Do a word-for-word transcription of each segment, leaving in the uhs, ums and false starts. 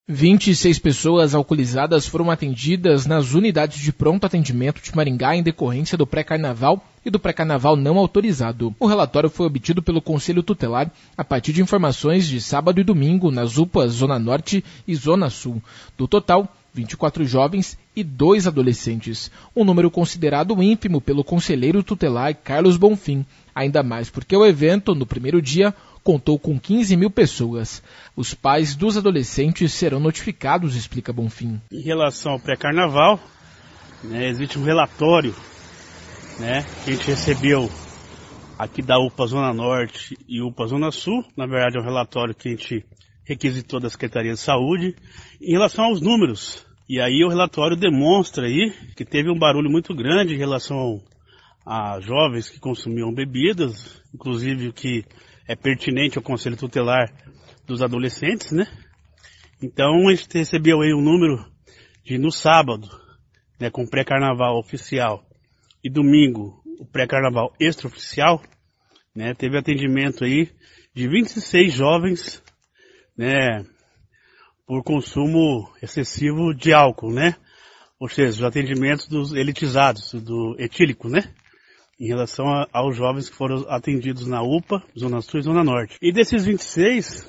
vinte e seis pessoas alcoolizadas foram atendidas nas unidades de pronto atendimento de Maringá em decorrência do pré-carnaval e do pré-carnaval não autorizado. O relatório foi obtido pelo Conselho Tutelar a partir de informações de sábado e domingo nas U P As Zona Norte e Zona Sul. Do total, vinte e quatro jovens e dois adolescentes, um número considerado ínfimo pelo conselheiro tutelar Carlos Bonfim, ainda mais porque o evento, no primeiro dia, contou com quinze mil pessoas. Os pais dos adolescentes serão notificados, explica Bonfim. Em relação ao pré-carnaval, né, existe um relatório, né, que a gente recebeu aqui da U P A Zona Norte e U P A Zona Sul. Na verdade é um relatório que a gente requisitou da Secretaria de Saúde em relação aos números. E aí o relatório demonstra aí que teve um barulho muito grande em relação a jovens que consumiam bebidas, inclusive o que é pertinente ao Conselho Tutelar dos adolescentes, né? Então a gente recebeu aí um número de no sábado, né, com pré-carnaval oficial, e domingo o pré-carnaval extraoficial, né, teve atendimento aí de vinte e seis jovens, né, por consumo excessivo de álcool, né? Ou seja, os atendimentos dos elitizados, do etílico, né? Em relação a, aos jovens que foram atendidos na U P A, Zona Sul e Zona Norte. E desses vinte e seis,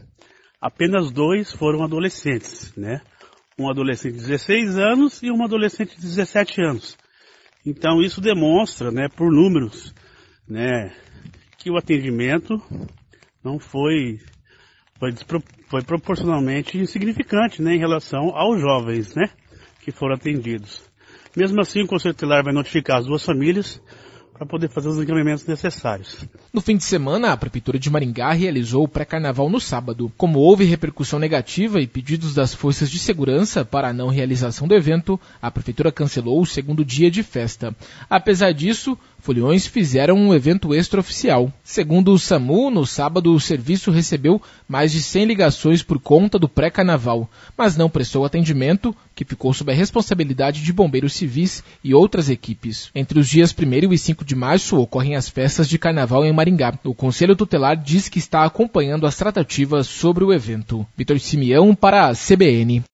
apenas dois foram adolescentes, né? Um adolescente de dezesseis anos e uma adolescente de dezessete anos. Então isso demonstra, né, por números, né, que o atendimento não foi, foi, foi proporcionalmente insignificante, né, em relação aos jovens, né, que foram atendidos. Mesmo assim, o Conselho Tutelar vai notificar as duas famílias para poder fazer os encaminhamentos necessários. No fim de semana, a Prefeitura de Maringá realizou o pré-carnaval no sábado. Como houve repercussão negativa e pedidos das forças de segurança para a não realização do evento, a Prefeitura cancelou o segundo dia de festa. Apesar disso, foliões fizeram um evento extraoficial. Segundo o SAMU, no sábado o serviço recebeu mais de cem ligações por conta do pré-carnaval, mas não prestou atendimento, que ficou sob a responsabilidade de bombeiros civis e outras equipes. Entre os dias primeiro e cinco de março ocorrem as festas de carnaval em Maringá. O Conselho Tutelar diz que está acompanhando as tratativas sobre o evento. Vitor Simeão para a C B N.